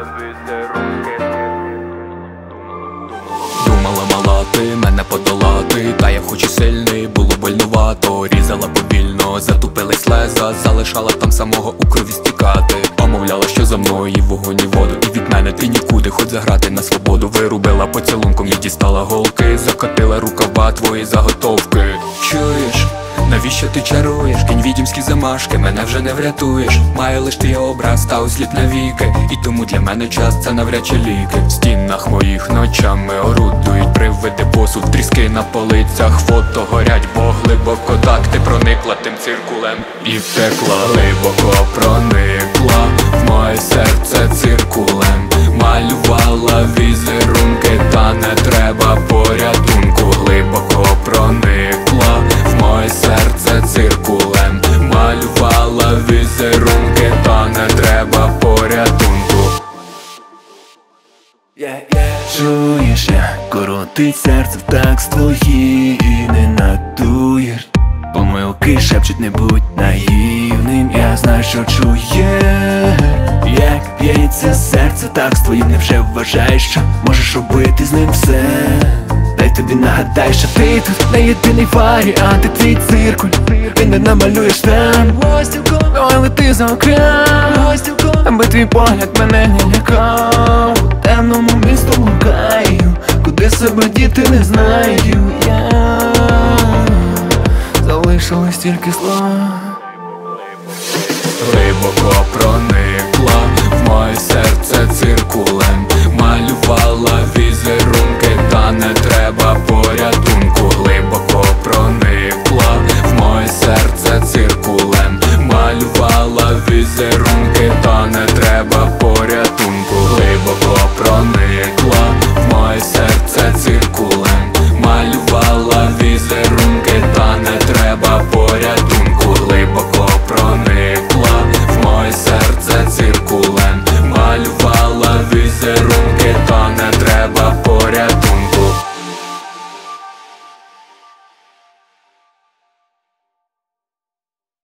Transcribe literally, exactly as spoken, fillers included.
візерунки. Думала мала ти мене подолати, та я хоч і сильний, було больнувато. Різала повільно, затупились леза, залишала там самого у крові стікати. Помовляла, що за мною і вогонь, і воду, і від мене ти нікуди, хоч заграти на свободу. Вирубила поцілунком і дістала голки, закотила рукава твої заготовки. Чуєш? Навіщо ти чаруєш? Кінь відімські замашки, мене вже не врятуєш. Маю лиш твій образ та осліп навіки, і тому для мене час це навряд чи ліки. В стінах моїх ночами орудують привиди, посуд, тріски на полицях, фото горять, бо глибоко так ти проникла тим циркулем і втекла. Глибоко проникла в моє серце циркулем, малювала візерунки, та не треба порятунку. Глибоко проникла в моє серце циркулем, малювала візерунки, та не треба порятунку. yeah, yeah. Чуєш, як коротить серце в такт твої, і не надуєш. Помилки шепчуть, не будь наївним, я знаю, що чує. Як б'ється серце так з твоїм, невже вважаєш, що можеш робити з ним все? Дай тобі нагадай, що ти тут не єдиний варіант, і твій циркуль ти не намалюєш там. Ой, лети за океан, аби твій погляд мене не лякав.